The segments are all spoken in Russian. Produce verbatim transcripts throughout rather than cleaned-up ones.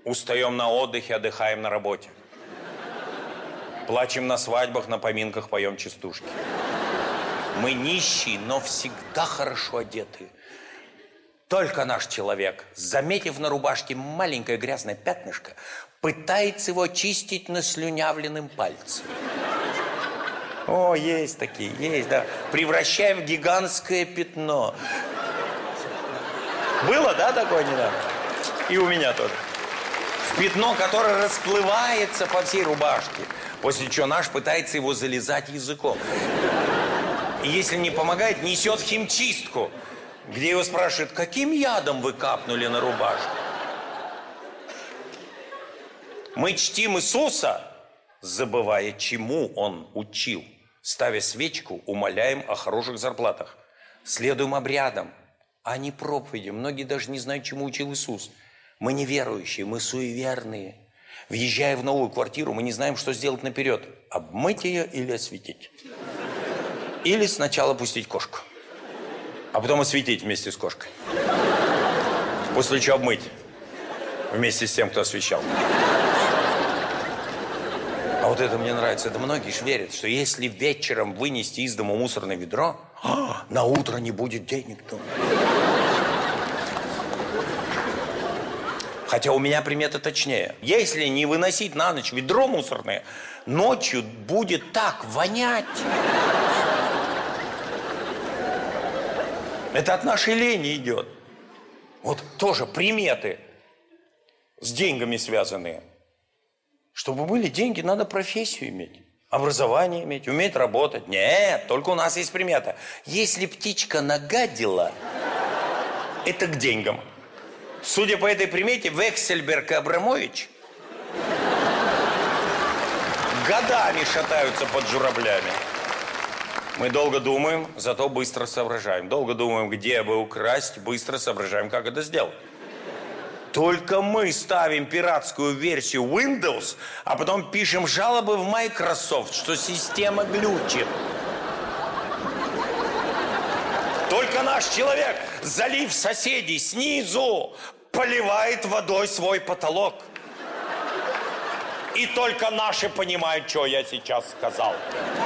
Устаем на отдыхе, отдыхаем на работе. Плачем на свадьбах, на поминках поем частушки. Мы нищие, но всегда хорошо одеты. Только наш человек, заметив на рубашке маленькое грязное пятнышко, пытается его очистить наслюнявленным пальцем. О, есть такие, есть, да. Превращая в гигантское пятно. Было, да, такое недавно? И у меня тоже. В пятно, которое расплывается по всей рубашке. После чего наш пытается его зализать языком. И если не помогает, несет в химчистку, где его спрашивают, каким ядом вы капнули на рубашку? Мы чтим Иисуса, забывая, чему Он учил. Ставя свечку, умоляем о хороших зарплатах. Следуем обрядам, а не проповедям. Многие даже не знают, чему учил Иисус. Мы неверующие, мы суеверные. Въезжая в новую квартиру, мы не знаем, что сделать наперед. Обмыть ее или осветить. Или сначала пустить кошку, а потом осветить вместе с кошкой. После чего обмыть вместе с тем, кто освещал. А вот это мне нравится. Это многие ж верят, что если вечером вынести из дома мусорное ведро, на утро не будет денег. То... Хотя у меня примета точнее. Если не выносить на ночь ведро мусорное, ночью будет так вонять. Это от нашей лени идет. Вот тоже приметы с деньгами связанные. Чтобы были деньги, надо профессию иметь, образование иметь, уметь работать. Нет, только у нас есть примета. Если птичка нагадила, это к деньгам. Судя по этой примете, Вексельберг и Абрамович годами шатаются под журавлями. Мы долго думаем, зато быстро соображаем. Долго думаем, где бы украсть, быстро соображаем, как это сделать. Только мы ставим пиратскую версию Windows, а потом пишем жалобы в Microsoft, что система глючит. Только наш человек, залив соседей снизу, поливает водой свой потолок. И только наши понимают, что я сейчас сказал.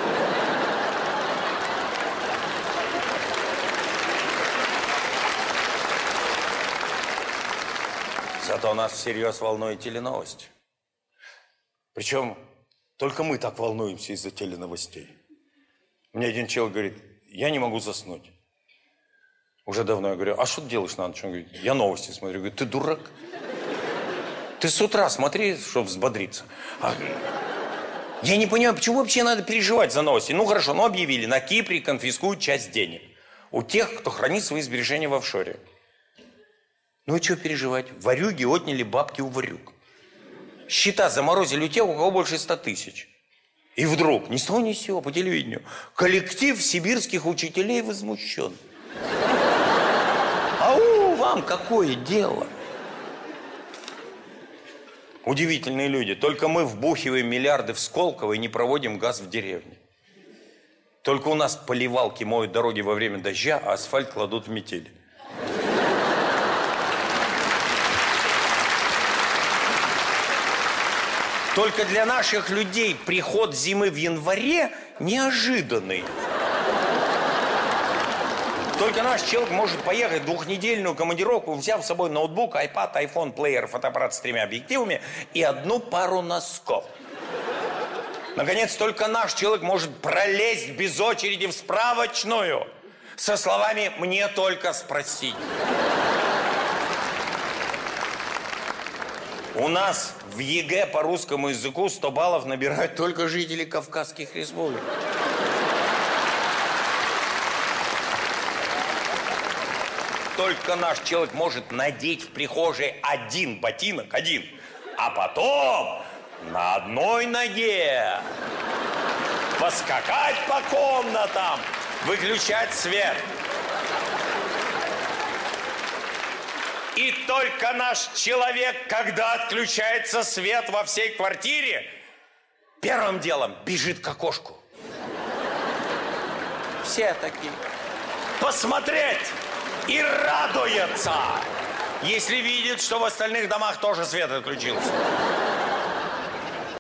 Зато нас всерьез волнует теленовости. Причем только мы так волнуемся из-за теленовостей. Мне один человек говорит, я не могу заснуть. Уже давно я говорю, а что ты делаешь на ночь? Он говорит, я новости смотрю. Говорю, ты дурак? Ты с утра смотри, чтобы взбодриться. А... Я не понимаю, почему вообще надо переживать за новости? Ну хорошо, ну объявили, на Кипре конфискуют часть денег. У тех, кто хранит свои сбережения в офшоре. Ну и что переживать? Ворюги отняли бабки у ворюг. Счета заморозили у тех, у кого больше ста тысяч. И вдруг, ни с того ни с сего, по телевидению, коллектив сибирских учителей возмущен. Ау, вам какое дело? Удивительные люди. Только мы вбухиваем миллиарды в Сколково и не проводим газ в деревне. Только у нас поливалки моют дороги во время дождя, а асфальт кладут в метели. Только для наших людей приход зимы в январе неожиданный. Только наш человек может поехать в двухнедельную командировку, взяв с собой ноутбук, айпад, айфон, плеер, фотоаппарат с тремя объективами и одну пару носков. Наконец, только наш человек может пролезть без очереди в справочную со словами «мне только спросить». У нас в ЕГЭ по русскому языку сто баллов набирают только жители Кавказских республик. Только наш человек может надеть в прихожей один ботинок, один, а потом на одной ноге поскакать по комнатам, выключать свет. И только наш человек, когда отключается свет во всей квартире, первым делом бежит к окошку. Все такие. Посмотреть и радуется. Если видит, что в остальных домах тоже свет отключился.